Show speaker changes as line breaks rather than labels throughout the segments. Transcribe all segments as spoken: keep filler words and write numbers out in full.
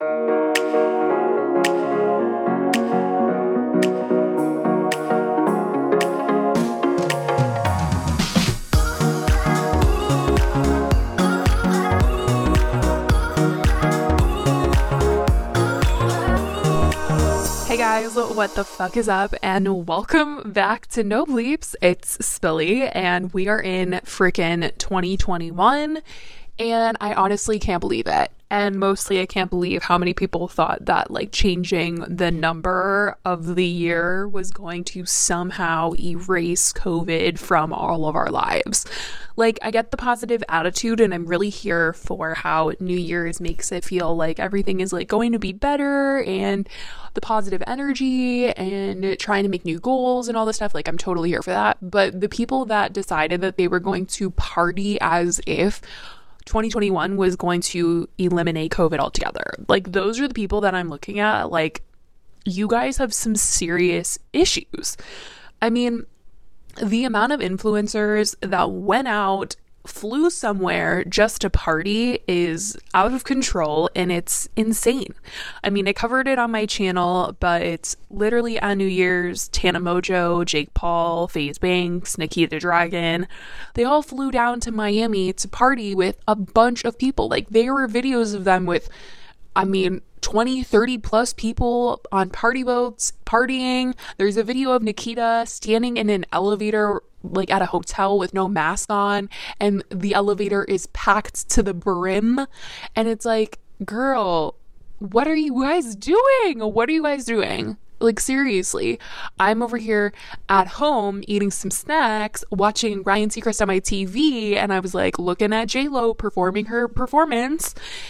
Hey guys, what the fuck is up? And welcome back to No Bleeps. It's Spilly, and we are in freaking twenty twenty-one, and I honestly can't believe it. And mostly I can't believe how many people thought that like changing the number of the year was going to somehow erase COVID from all of our lives. Like, I get the positive attitude, and I'm really here for how New Year's makes it feel like everything is like going to be better, and the positive energy and trying to make new goals and all this stuff. Like, I'm totally here for that. But the people that decided that they were going to party as if twenty twenty-one was going to eliminate COVID altogether, like, those are the people that I'm looking at. Like, you guys have some serious issues. I mean, the amount of influencers that went out, flew somewhere just to party is out of control, and it's insane. I mean, I covered it on my channel, but it's literally on New Year's, Tana Mojo, Jake Paul, FaZe Banks, Nikita Dragon, they all flew down to Miami to party with a bunch of people. Like, there were videos of them with, I mean, twenty, thirty plus people on party boats partying. There's a video of Nikita standing in an elevator, like at a hotel with no mask on, and the elevator is packed to the brim. And it's like, girl, what are you guys doing? What are you guys doing? Like, seriously, I'm over here at home eating some snacks, watching Ryan Seacrest on my T V, and I was like looking at J-Lo performing her performance,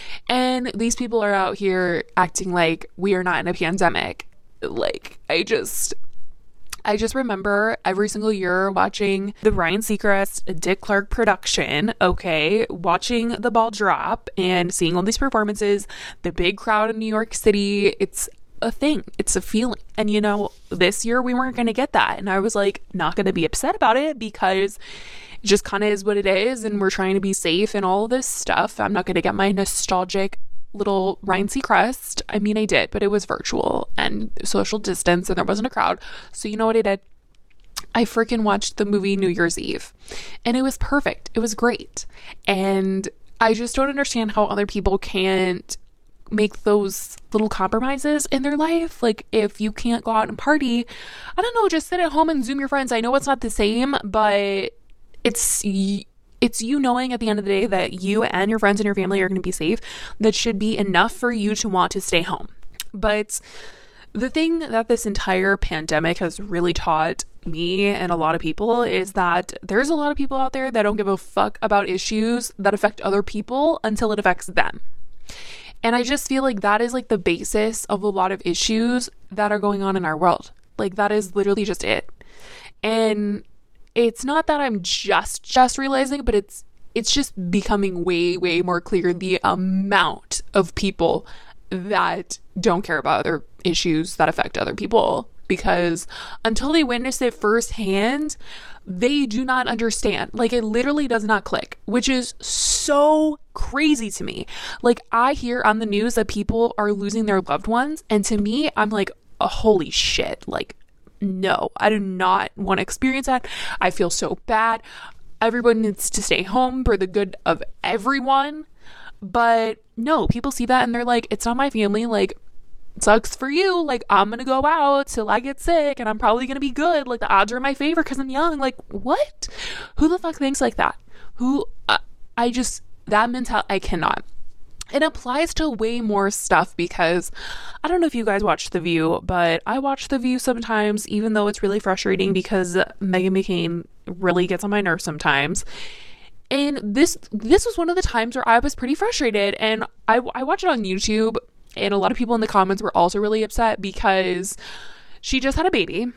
and these people are out here acting like we are not in a pandemic. Like, I just... I just remember every single year watching the Ryan Seacrest, Dick Clark production, okay, watching the ball drop and seeing all these performances, the big crowd in New York City. It's a thing. It's a feeling. And, you know, this year we weren't going to get that. And I was like, not going to be upset about it, because it just kind of is what it is. And we're trying to be safe and all this stuff. I'm not going to get my nostalgic little Ryan Seacrest. I mean, I did, but it was virtual and social distance, and there wasn't a crowd. So you know what I did? I freaking watched the movie New Year's Eve, and it was perfect. It was great. And I just don't understand how other people can't make those little compromises in their life. Like, if you can't go out and party, I don't know, just sit at home and Zoom your friends. I know it's not the same, but it's it's you knowing at the end of the day that you and your friends and your family are going to be safe. That should be enough for you to want to stay home. But the thing that this entire pandemic has really taught me and a lot of people is that there's a lot of people out there that don't give a fuck about issues that affect other people until it affects them. And I just feel like that is like the basis of a lot of issues that are going on in our world. Like, that is literally just it. And it's not that I'm just just realizing, but it's it's just becoming way, way more clear the amount of people that don't care about other issues that affect other people. Because until they witness it firsthand, they do not understand. Like, it literally does not click, which is so crazy to me. Like, I hear on the news that people are losing their loved ones, and to me, I'm like, oh, holy shit. Like, no, I do not want to experience that. I feel so bad. Everyone needs to stay home for the good of everyone. But no, people see that and they're like, it's not my family. Like, sucks for you. Like, I'm gonna go out till I get sick, and I'm probably gonna be good. Like, the odds are in my favor because I'm young. Like, what? Who the fuck thinks like that? Who? Uh, I just, that mentality, I cannot. It applies to way more stuff, because I don't know if you guys watch The View, but I watch The View sometimes, even though it's really frustrating because Meghan McCain really gets on my nerves sometimes. And this this was one of the times where I was pretty frustrated, and I, I watch it on YouTube, and a lot of people in the comments were also really upset because she just had a baby.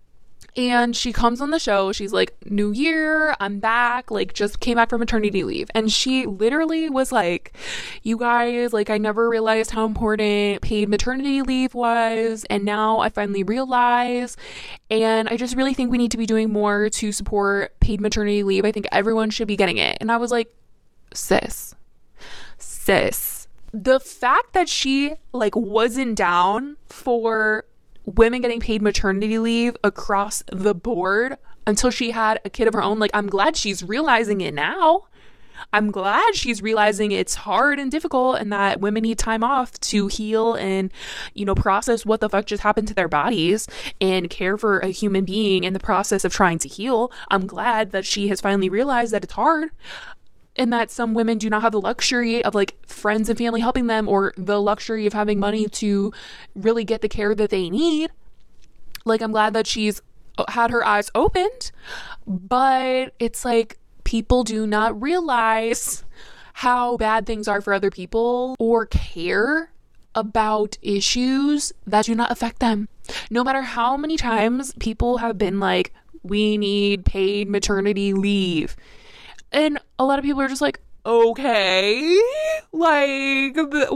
And she comes on the show, she's like, new year, I'm back, like, just came back from maternity leave. And she literally was like, you guys, like, I never realized how important paid maternity leave was, and now I finally realize, and I just really think we need to be doing more to support paid maternity leave. I think everyone should be getting it. And I was like, sis, sis, the fact that she like wasn't down for women getting paid maternity leave across the board until she had a kid of her own, like, I'm glad she's realizing it now. I'm glad she's realizing it's hard and difficult and that women need time off to heal and, you know, process what the fuck just happened to their bodies and care for a human being in the process of trying to heal. I'm glad that she has finally realized that it's hard and that some women do not have the luxury of like friends and family helping them or the luxury of having money to really get the care that they need. Like, I'm glad that she's had her eyes opened, but it's like, people do not realize how bad things are for other people or care about issues that do not affect them. No matter how many times people have been like, we need paid maternity leave. And a lot of people are just like, okay, like,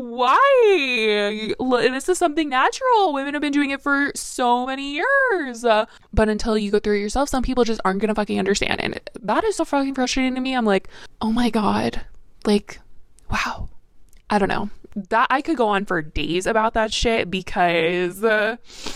why? This is something natural. Women have been doing it for so many years. Uh, but until you go through it yourself, some people just aren't gonna fucking understand. And that is so fucking frustrating to me. I'm like, oh my God, like, wow. I don't know. That I could go on for days about that shit because uh,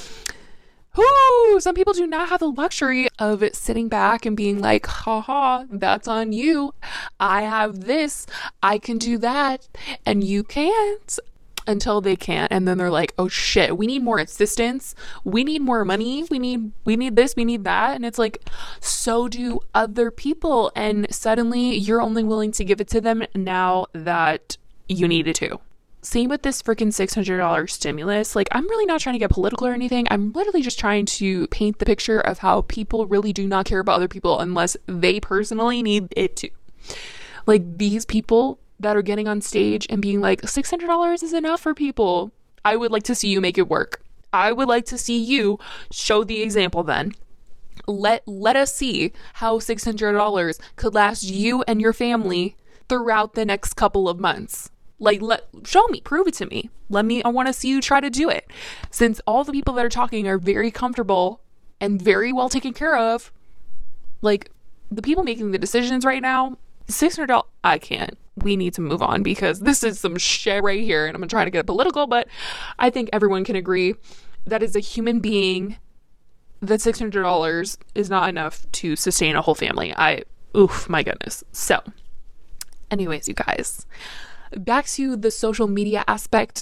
whoo, some people do not have the luxury of sitting back and being like, haha, that's on you. I have this, I can do that, and you can't, until they can't. And then they're like, oh shit, we need more assistance. We need more money. We need, we need this, we need that. And it's like, so do other people. And suddenly you're only willing to give it to them now that you need it to. Same with this freaking six hundred dollars stimulus. Like, I'm really not trying to get political or anything. I'm literally just trying to paint the picture of how people really do not care about other people unless they personally need it to. Like, these people that are getting on stage and being like, six hundred dollars is enough for people. I would like to see you make it work. I would like to see you show the example then. Let, let us see how six hundred dollars could last you and your family throughout the next couple of months. Like, let show me, prove it to me. Let me, I want to see you try to do it. Since all the people that are talking are very comfortable and very well taken care of, like, the people making the decisions right now, six hundred dollars, I can't. We need to move on because this is some shit right here. And I'm going to try to get political, but I think everyone can agree that as a human being, that six hundred dollars is not enough to sustain a whole family. I, oof, my goodness. So, anyways, you guys, back to the social media aspect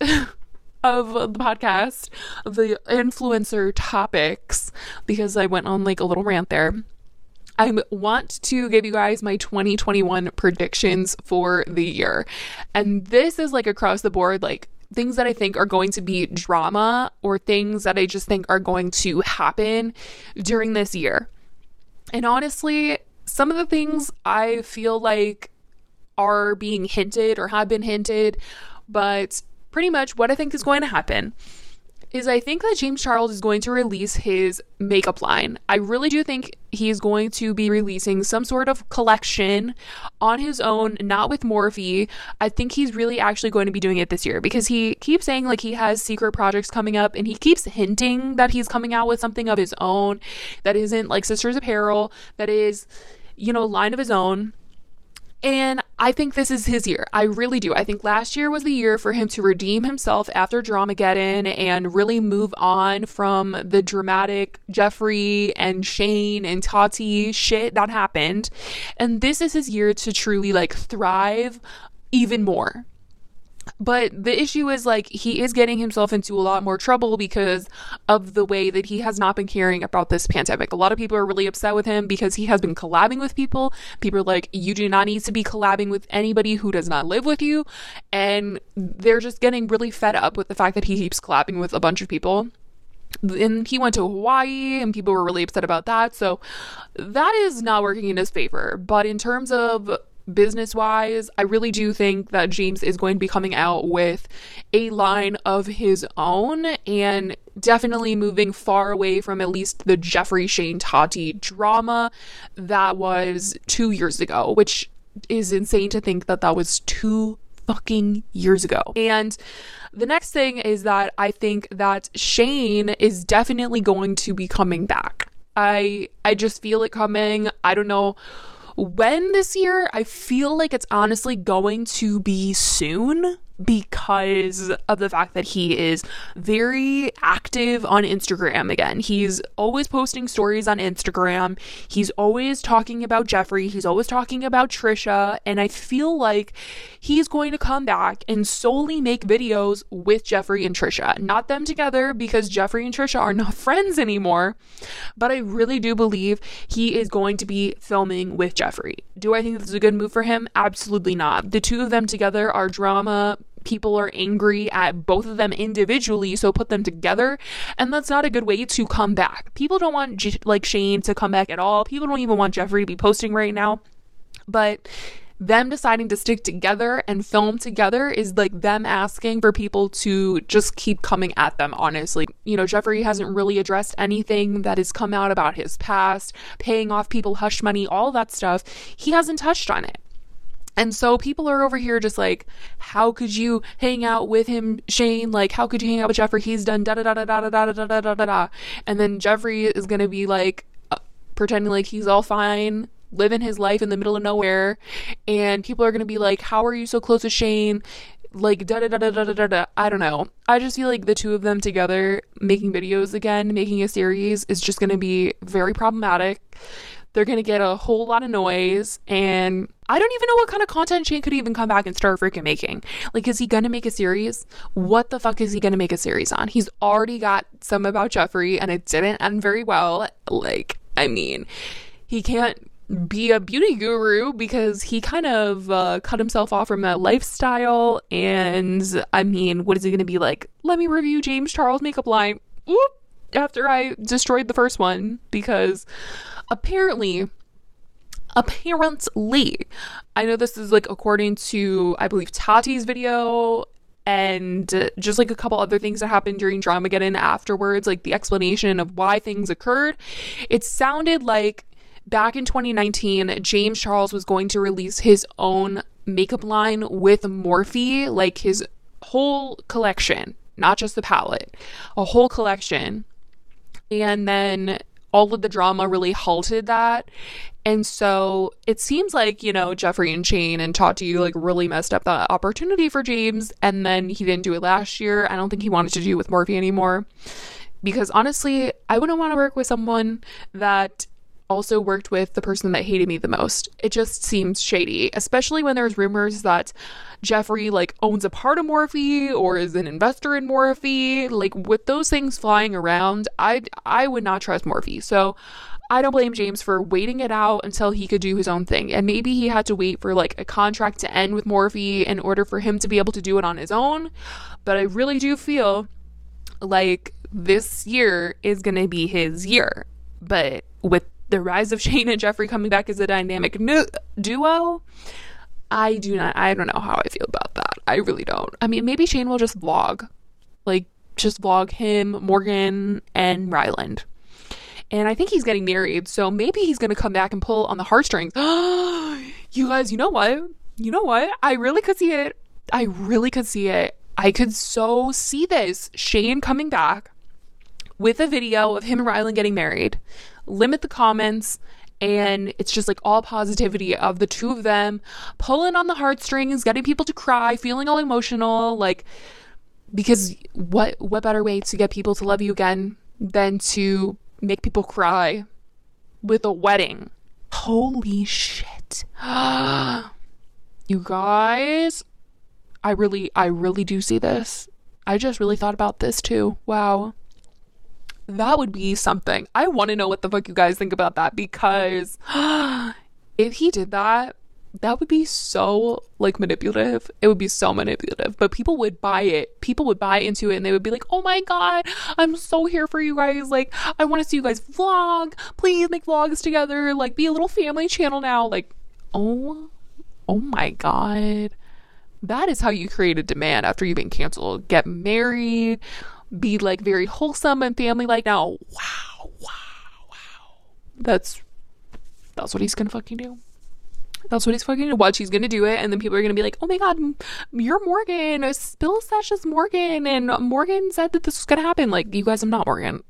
of the podcast, the influencer topics, because I went on like a little rant there. I want to give you guys my twenty twenty-one predictions for the year. And this is like across the board, like things that I think are going to be drama or things that I just think are going to happen during this year. And honestly, some of the things I feel like are being hinted or have been hinted, but pretty much what I think is going to happen is I think that James Charles is going to release his makeup line. I really do think he's going to be releasing some sort of collection on his own, not with Morphe. I think he's really actually going to be doing it this year because he keeps saying like he has secret projects coming up and he keeps hinting that he's coming out with something of his own that isn't like Sisters Apparel, that is, you know, a line of his own. And I think this is his year. I really do. I think last year was the year for him to redeem himself after Dramageddon and really move on from the dramatic Jeffree and Shane and Tati shit that happened. And this is his year to truly like thrive even more. But the issue is like he is getting himself into a lot more trouble because of the way that he has not been caring about this pandemic. A lot of people are really upset with him because he has been collabing with people. People are like, you do not need to be collabing with anybody who does not live with you. And they're just getting really fed up with the fact that he keeps collabing with a bunch of people. And he went to Hawaii and people were really upset about that. So that is not working in his favor. But in terms of business wise, I really do think that James is going to be coming out with a line of his own and definitely moving far away from at least the Jeffree Shane Tati drama that was two years ago, which is insane to think that that was two fucking years ago. And the next thing is that I think that Shane is definitely going to be coming back. I I just feel it coming. I don't know when this year. I feel like it's honestly going to be soon. because of the fact that he is very active on Instagram again. He's always posting stories on Instagram. He's always talking about Jeffree. He's always talking about Trisha. And I feel like he's going to come back and solely make videos with Jeffree and Trisha. Not them together, because Jeffree and Trisha are not friends anymore. But I really do believe he is going to be filming with Jeffree. Do I think this is a good move for him? Absolutely not. The two of them together are drama. People are angry at both of them individually, so put them together, and that's not a good way to come back. People don't want J- like Shane to come back at all. People don't even want Jeffree to be posting right now. But them deciding to stick together and film together is like them asking for people to just keep coming at them, honestly. You know, Jeffree hasn't really addressed anything that has come out about his past, paying off people hush money, all that stuff. He hasn't touched on it. And so people are over here just like, how could you hang out with him, Shane? Like, how could you hang out with Jeffree? He's done da da da da da da da da da da da. And then Jeffree is gonna be like, uh, pretending like he's all fine, living his life in the middle of nowhere. And people are gonna be like, how are you so close to Shane? Like, da da da da da da da. I don't know. I just feel like the two of them together making videos again, making a series, is just gonna be very problematic. They're going to get a whole lot of noise, and I don't even know what kind of content Shane could even come back and start freaking making. Like, is he going to make a series? What the fuck is he going to make a series on? He's already got some about Jeffree, and it didn't end very well. Like, I mean, he can't be a beauty guru because he kind of uh, cut himself off from that lifestyle, and I mean, what is he going to be like? Let me review James Charles makeup line. Whoop! After I destroyed the first one, because apparently, apparently, I know this is like according to, I believe, Tati's video and just like a couple other things that happened during Dramageddon afterwards, like the explanation of why things occurred. It sounded like back in twenty nineteen, James Charles was going to release his own makeup line with Morphe, like his whole collection, not just the palette, a whole collection. And then all of the drama really halted that. And so it seems like, you know, Jeffree and Shane and Tati like really messed up that opportunity for James. And then he didn't do it last year. I don't think he wanted to do it with Morphe anymore. Because honestly, I wouldn't want to work with someone that also worked with the person that hated me the most. It just seems shady, especially when there's rumors that Jeffree like owns a part of Morphe or is an investor in Morphe. Like, with those things flying around, I I would not trust Morphe. So I don't blame James for waiting it out until he could do his own thing. And maybe he had to wait for like a contract to end with Morphe in order for him to be able to do it on his own. But I really do feel like this year is going to be his year. But with the rise of Shane and Jeffree coming back as a dynamic nu- duo, I do not, I don't know how I feel about that. I really don't. I mean, maybe Shane will just vlog. Like, just vlog him, Morgan, and Ryland. And I think he's getting married, so maybe he's going to come back and pull on the heartstrings. You guys, you know what? You know what? I really could see it. I really could see it. I could so see this. Shane coming back with a video of him and Ryland getting married. Limit the comments, and it's just like all positivity of the two of them pulling on the heartstrings, getting people to cry, feeling all emotional. Like, because what what better way to get people to love you again than to make people cry with a wedding? Holy shit. You guys, I really I really do see this. I just really thought about this too. Wow. That would be something. I want to know what the fuck you guys think about that, because if he did that, that would be so like manipulative. It would be so manipulative, but people would buy it. People would buy into it, and they would be like, oh my god, I'm so here for you guys. Like, I want to see you guys vlog. Please make vlogs together. Like, be a little family channel now. Like, oh, oh my god. That is how you create a demand after you've been canceled. Get married. Be like very wholesome and family like now. Wow, wow, wow. That's that's what he's gonna fucking do. That's what he's fucking gonna watch. He's gonna do it, and then people are gonna be like, oh my god, you're Morgan. Spill Sesh is Morgan, and Morgan said that this was gonna happen. Like, you guys, I'm not Morgan.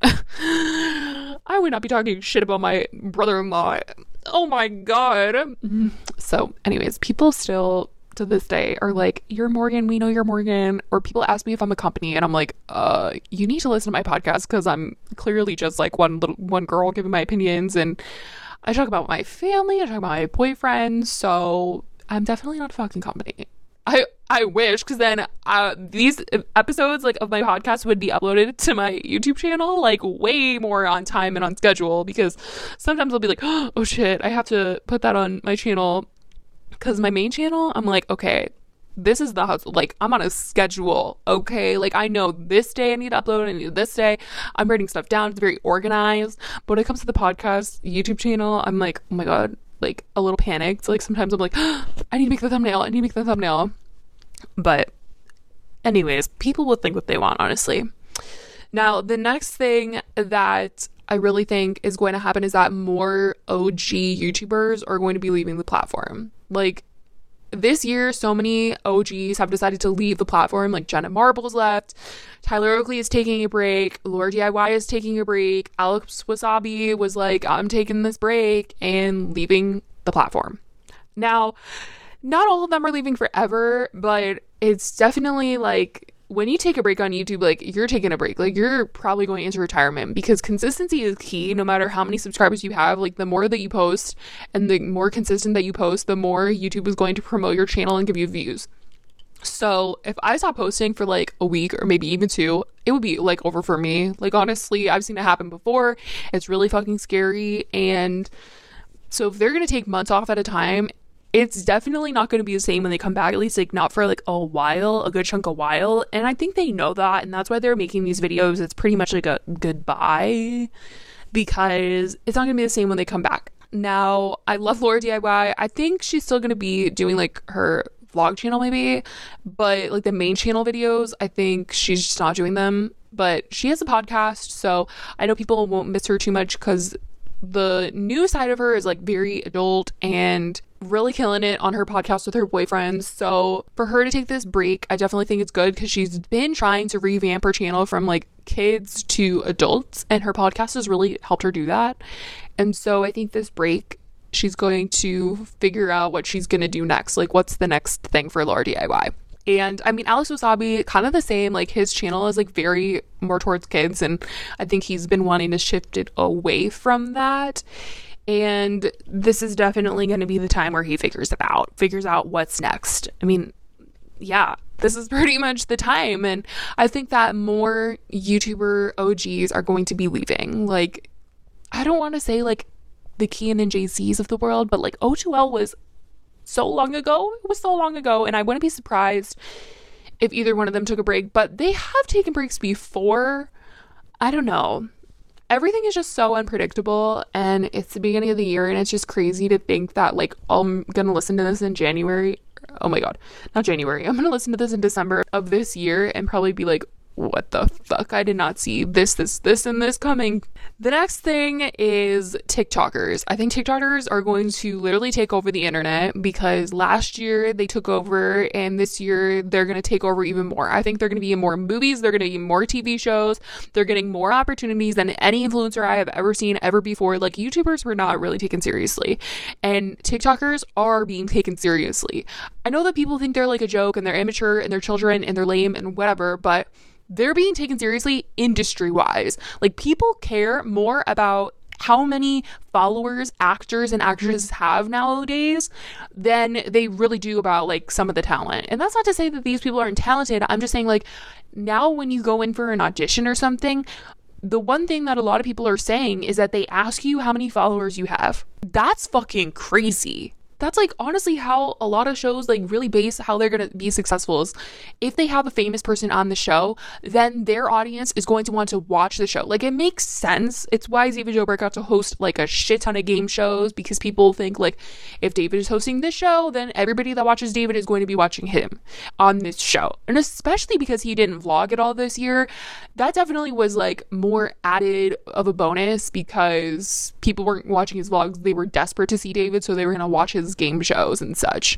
I would not be talking shit about my brother-in-law. Oh my god. So anyways, people still to this day are like, "You're Morgan, we know you're Morgan," or people ask me if I'm a company, and I'm like, uh you need to listen to my podcast, because I'm clearly just like one little one girl giving my opinions, and I talk about my family, I talk about my boyfriend, so I'm definitely not a fucking company. I I wish, because then uh, these episodes like of my podcast would be uploaded to my YouTube channel like way more on time and on schedule, because sometimes I'll be like, oh shit, I have to put that on my channel, because my main channel, I'm like, okay, this is the hustle. Like, I'm on a schedule, okay? Like, I know this day I need to upload, I need this day. I'm writing stuff down. It's very organized. But when it comes to the podcast YouTube channel, I'm like, oh my God, like a little panicked. Like, sometimes I'm like, oh, I need to make the thumbnail. I need to make the thumbnail. But anyways, people will think what they want, honestly. Now, the next thing that I really think is going to happen is that more O G YouTubers are going to be leaving the platform. Like, this year, so many O Gs have decided to leave the platform. Like, Jenna Marbles left, Tyler Oakley is taking a break, Laura D I Y is taking a break, Alex Wasabi was like, I'm taking this break, and leaving the platform. Now, not all of them are leaving forever, but it's definitely like, when you take a break on YouTube, like, you're taking a break. Like, you're probably going into retirement, because consistency is key. No matter how many subscribers you have, like, the more that you post and the more consistent that you post, the more YouTube is going to promote your channel and give you views. So if I stop posting for like a week or maybe even two, it would be like over for me. Like, honestly, I've seen it happen before. It's really fucking scary. And so if they're going to take months off at a time, it's definitely not going to be the same when they come back, at least like not for like a while, a good chunk of while. And I think they know that, and that's why they're making these videos. It's pretty much like a goodbye, because it's not going to be the same when they come back. Now, I love Laura D I Y. I think she's still going to be doing like her vlog channel maybe, but like the main channel videos, I think she's just not doing them. But she has a podcast, so I know people won't miss her too much, because the new side of her is like very adult and really killing it on her podcast with her boyfriend. So for her to take this break, I definitely think it's good, because she's been trying to revamp her channel from like kids to adults, and her podcast has really helped her do that. And so I think this break, she's going to figure out what she's going to do next. Like, what's the next thing for Laura D I Y? And I mean, Alex Wasabi, kind of the same. Like, his channel is like very more towards kids, and I think he's been wanting to shift it away from that. And this is definitely going to be the time where he figures it out, figures out what's next. I mean, yeah, this is pretty much the time. And I think that more YouTuber O Gs are going to be leaving. Like, I don't want to say like the Kian and J Cs of the world, but like O two L was so long ago. It was so long ago. And I wouldn't be surprised if either one of them took a break, but they have taken breaks before. I don't know. Everything is just so unpredictable, and it's the beginning of the year, and it's just crazy to think that like I'm gonna listen to this in January. Oh my god, not January. I'm gonna listen to this in December of this year and probably be like, what the fuck? I did not see this, this, this, and this coming. The next thing is TikTokers. I think TikTokers are going to literally take over the internet, because last year they took over, and this year they're going to take over even more. I think they're going to be in more movies. They're going to be in more T V shows. They're getting more opportunities than any influencer I have ever seen ever before. Like, YouTubers were not really taken seriously, and TikTokers are being taken seriously. I know that people think they're like a joke, and they're immature, and they're children, and they're lame, and whatever, but they're being taken seriously industry-wise. Like, people care more about how many followers actors and actresses have nowadays than they really do about like some of the talent. And that's not to say that these people aren't talented. I'm just saying, like, now when you go in for an audition or something, the one thing that a lot of people are saying is that they ask you how many followers you have. That's fucking crazy. That's like honestly how a lot of shows like really base how they're going to be successful is if they have a famous person on the show, then their audience is going to want to watch the show. Like, it makes sense. It's why David Dobrik got to host like a shit ton of game shows, because people think like if David is hosting this show, then everybody that watches David is going to be watching him on this show. And especially because he didn't vlog at all this year, that definitely was like more added of a bonus, because people weren't watching his vlogs. They were desperate to see David, so they were going to watch his game shows and such.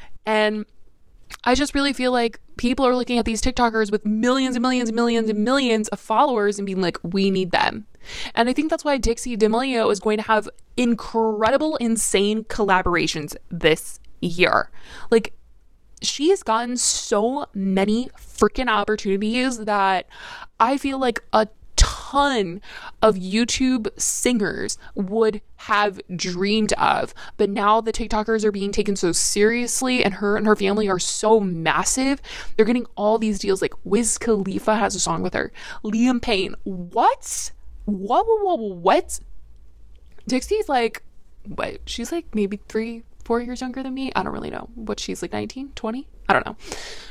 And I just really feel like people are looking at these TikTokers with millions and millions and millions and millions of followers and being like, we need them. And I think that's why Dixie D'Amelio is going to have incredible, insane collaborations this year. Like, she has gotten so many freaking opportunities that I feel like a ton of YouTube singers would have dreamed of. But now the TikTokers are being taken so seriously, and her and her family are so massive. They're getting all these deals. Like Wiz Khalifa has a song with her. Liam Payne. What? What? What? What? What? Dixie's like, what? She's like maybe three, four years younger than me. I don't really know. What, she's like nineteen, twenty? I don't know.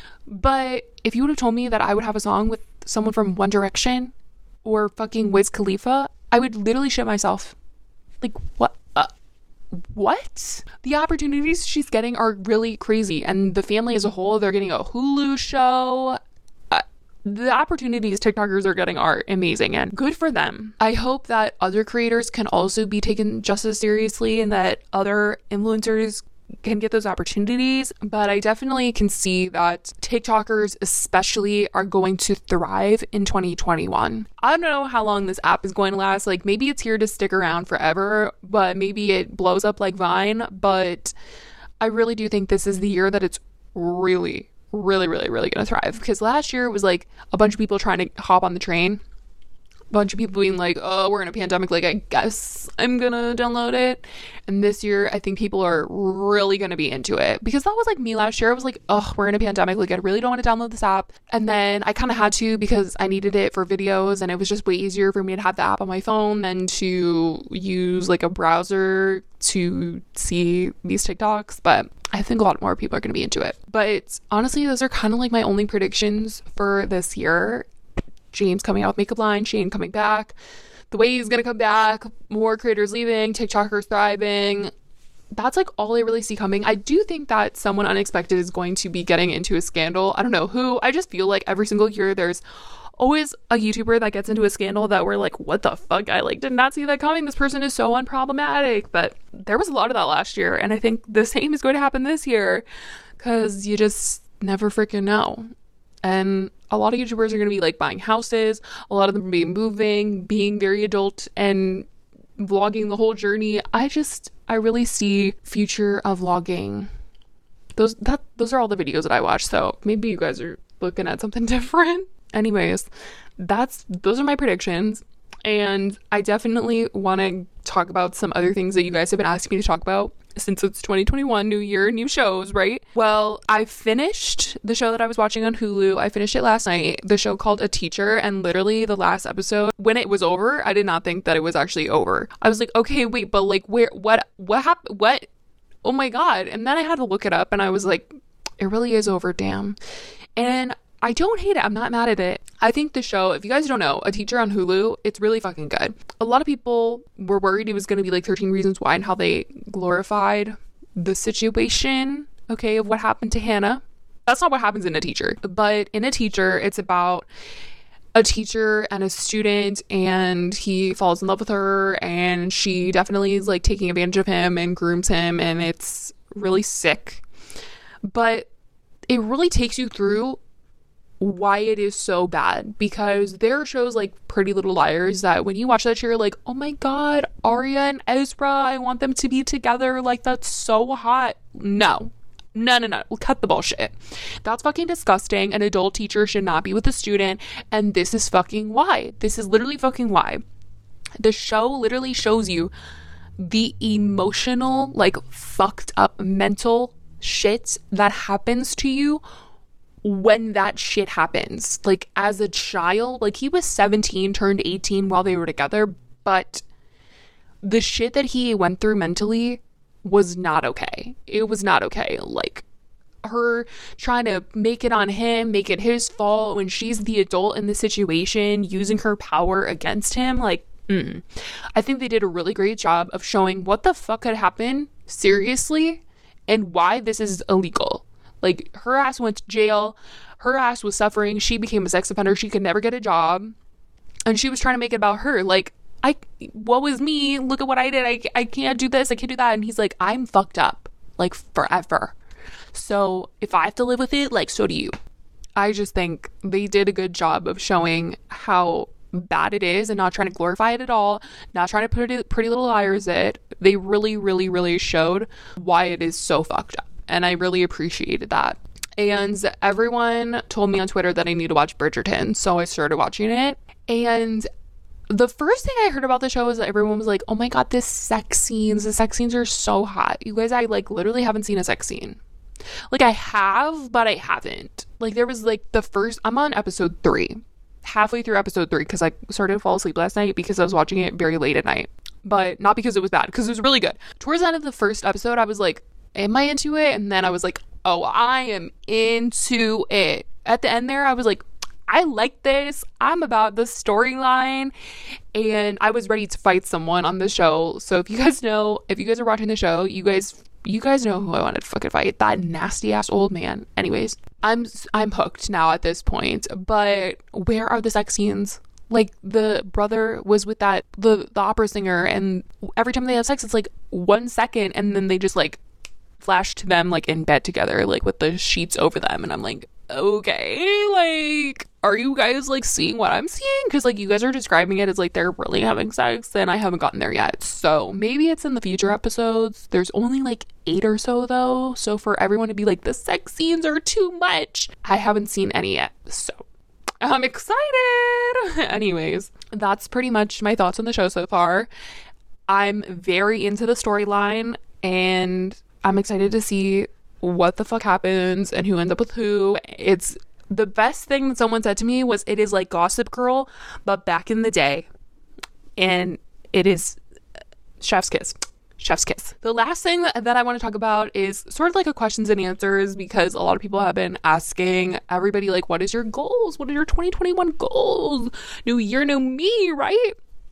But if you would have told me that I would have a song with someone from One Direction or fucking Wiz Khalifa, I would literally shit myself. Like, what? Uh, what? The opportunities she's getting are really crazy. And the family as a whole, they're getting a Hulu show. Uh, the opportunities TikTokers are getting are amazing, and good for them. I hope that other creators can also be taken just as seriously, and that other influencers can get those opportunities. But I definitely can see that TikTokers especially are going to thrive in twenty twenty-one. I don't know how long this app is going to last. Like, maybe it's here to stick around forever, but maybe it blows up like Vine. But I really do think this is the year that it's really, really, really, really going to thrive. Because last year it was like a bunch of people trying to hop on the train. Bunch of people being like, oh, we're in a pandemic, like, I guess I'm gonna download it. And this year I think people are really gonna be into it, because that was like me last year. I was like, oh, we're in a pandemic, like I really don't want to download this app. And then I kind of had to, because I needed it for videos, and it was just way easier for me to have the app on my phone than to use like a browser to see these TikToks. But I think a lot more people are going to be into it. But honestly, those are kind of like my only predictions for this year. James coming out with Makeup Line, Shane coming back, the way he's gonna come back, more creators leaving, TikTokers thriving. That's like all I really see coming. I do think that someone unexpected is going to be getting into a scandal. I don't know who. I just feel like every single year there's always a YouTuber that gets into a scandal that we're like, what the fuck? I like did not see that coming. This person is so unproblematic. But there was a lot of that last year, and I think the same is going to happen this year, because you just never freaking know. And a lot of YouTubers are going to be like buying houses. A lot of them will be moving, being very adult, and vlogging the whole journey. I just, I really see future of vlogging. Those that those are all the videos that I watch. So maybe you guys are looking at something different. Anyways, that's those are my predictions. And I definitely want to talk about some other things that you guys have been asking me to talk about, since it's twenty twenty-one, new year, new shows, right? Well, I finished the show that I was watching on Hulu. I finished it last night, the show called A Teacher, and literally the last episode, when it was over, I did not think that it was actually over. I was like, okay, wait, but like, where, what, what happened, what, oh my God. And then I had to look it up, and I was like, it really is over, damn. And I don't hate it. I'm not mad at it. I think the show, if you guys don't know, A Teacher on Hulu, it's really fucking good. A lot of people were worried it was going to be like thirteen Reasons Why, and how they glorified the situation, okay, of what happened to Hannah. That's not what happens in A Teacher. But in A Teacher, it's about a teacher and a student, and he falls in love with her, and she definitely is like taking advantage of him and grooms him, and it's really sick. But it really takes you through why it is so bad, because there are shows like Pretty Little Liars that when you watch that show, you're like, oh my God, Arya and Ezra, I want them to be together, like that's so hot. No no no no cut the bullshit. That's fucking disgusting. An adult teacher should not be with a student, and this is fucking why. This is literally fucking why. The show literally shows you the emotional, like fucked up mental shit that happens to you when that shit happens. Like as a child, like he was seventeen, turned eighteen while they were together, but the shit that he went through mentally was not okay. It was not okay. Like her trying to make it on him, make it his fault when she's the adult in the situation, using her power against him. Like, mm. I think they did a really great job of showing what the fuck had happened seriously and why this is illegal. Like, her ass went to jail. Her ass was suffering. She became a sex offender. She could never get a job. And she was trying to make it about her. Like, I, what was me? Look at what I did. I, I can't do this. I can't do that. And he's like, I'm fucked up. Like, forever. So, if I have to live with it, like, so do you. I just think they did a good job of showing how bad it is and not trying to glorify it at all. Not trying to put it Pretty Little Liars it. They really, really, really showed why it is so fucked up. And I really appreciated that. And everyone told me on Twitter that I need to watch Bridgerton. So I started watching it. And the first thing I heard about the show was that everyone was like, oh my God, this sex scenes, the sex scenes are so hot. You guys, I like literally haven't seen a sex scene. Like I have, but I haven't. Like there was like the first, I'm on episode three, halfway through episode three, because I started to fall asleep last night because I was watching it very late at night. But not because it was bad, because it was really good. Towards the end of the first episode, I was like, am I into it? And then I was like, oh, I am into it. At the end there, I was like, I like this. I'm about the storyline. And I was ready to fight someone on the show. So if you guys know, if you guys are watching the show, you guys you guys know who I wanted to fucking fight. That nasty ass old man. Anyways, I'm I'm hooked now at this point. But where are the sex scenes? Like the brother was with that the, the opera singer, and every time they have sex, it's like one second, and then they just like flash to them like in bed together, like with the sheets over them, and I'm like, okay, like, are you guys like seeing what I'm seeing? Because like you guys are describing it as like they're really having sex, and I haven't gotten there yet. So maybe it's in the future episodes. There's only like eight or so though, so for everyone to be like the sex scenes are too much, I haven't seen any yet, so I'm excited. Anyways, that's pretty much my thoughts on the show so far. I'm very into the storyline, and I'm excited to see what the fuck happens and who ends up with who. It's the best thing that someone said to me was it is like Gossip Girl, but back in the day. And it is chef's kiss. Chef's kiss. The last thing that, that I want to talk about is sort of like a questions and answers, because a lot of people have been asking everybody like, what is your goals? What are your twenty twenty-one goals? New year, new me, right?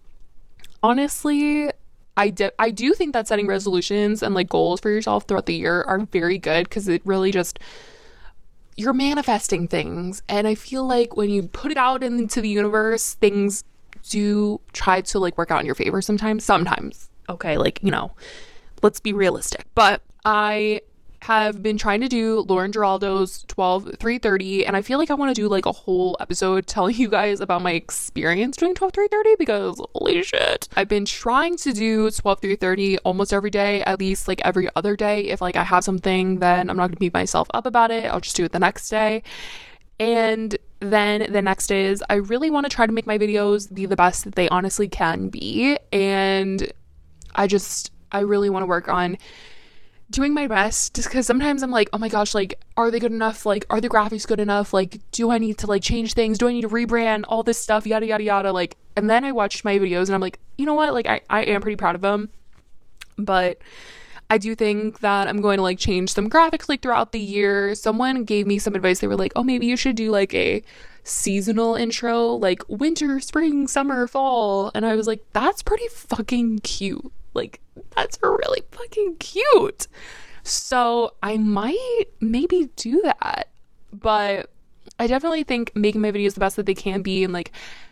Honestly, I do, I do think that setting resolutions and like goals for yourself throughout the year are very good, because it really just, you're manifesting things. And I feel like when you put it out into the universe, things do try to like work out in your favor sometimes. Sometimes. Okay, like, you know, let's be realistic. But I have been trying to do Lauren Giraldo's twelve three thirty, and I feel like I want to do like a whole episode telling you guys about my experience doing twelve three thirty, because holy shit. I've been trying to do twelve three thirty almost every day, at least like every other day. If like I have something, then I'm not gonna beat myself up about it. I'll just do it the next day. And then the next is I really want to try to make my videos be the best that they honestly can be. And I just, I really want to work on doing my best, just because sometimes I'm like, oh my gosh, like, are they good enough? Like, are the graphics good enough? Like, do I need to like change things? Do I need to rebrand all this stuff? Yada, yada, yada. Like, and then I watched my videos and I'm like, you know what? Like, I, I am pretty proud of them. But I do think that I'm going to like change some graphics like throughout the year. Someone gave me some advice. They were like, oh, maybe you should do like a seasonal intro, like winter, spring, summer, fall. And I was like, that's pretty fucking cute. Like, that's really fucking cute. So I might maybe do that. But I definitely think making my videos the best that they can be, and like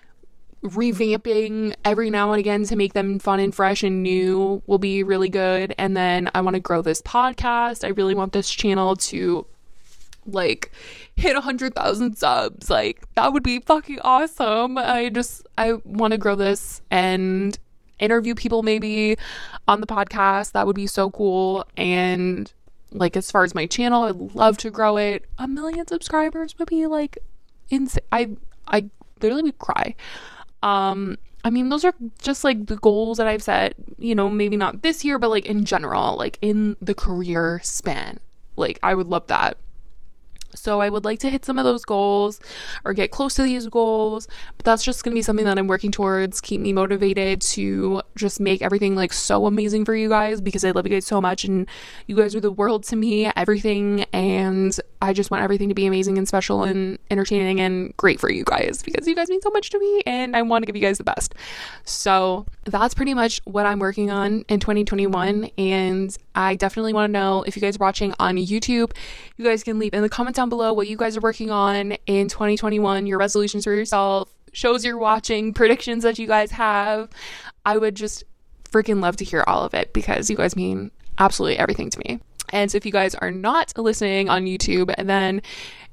revamping every now and again to make them fun and fresh and new will be really good. And then I want to grow this podcast. I really want this channel to like hit a hundred thousand subs. Like, that would be fucking awesome. I just, I want to grow this and interview people maybe on the podcast. That would be so cool. And like, as far as my channel, I'd love to grow it. A million subscribers would be like insane. I I literally would cry. Um, I mean, those are just like the goals that I've set, you know, maybe not this year, but like in general, like in the career span. Like, I would love that. So I would like to hit some of those goals or get close to these goals, but that's just going to be something that I'm working towards. Keep me motivated to just make everything like so amazing for you guys, because I love you guys so much and you guys are the world to me, everything. And I just want everything to be amazing and special and entertaining and great for you guys, because you guys mean so much to me and I want to give you guys the best. So that's pretty much what I'm working on in twenty twenty-one. And I definitely want to know if you guys are watching on YouTube. You guys can leave in the comments down below what you guys are working on in twenty twenty-one, your resolutions for yourself, shows you're watching, predictions that you guys have. I would just freaking love to hear all of it, because you guys mean absolutely everything to me. And so if you guys are not listening on YouTube, then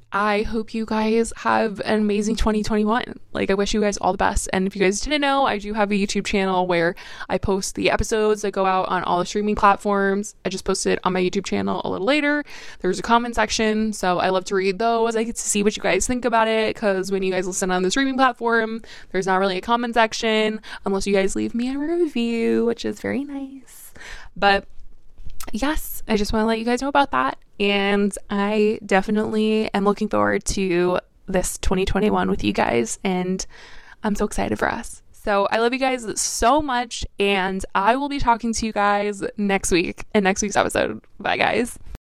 I hope you guys have an amazing twenty twenty-one. Like, I wish you guys all the best. And if you guys didn't know, I do have a YouTube channel where I post the episodes that go out on all the streaming platforms. I just posted on my YouTube channel a little later. There's a comment section, so I love to read those. I get to see what you guys think about it, because when you guys listen on the streaming platform, there's not really a comment section unless you guys leave me a review, which is very nice. But yes, I just want to let you guys know about that. And I definitely am looking forward to this twenty twenty-one with you guys. And I'm so excited for us. So I love you guys so much. And I will be talking to you guys next week in next week's episode. Bye, guys.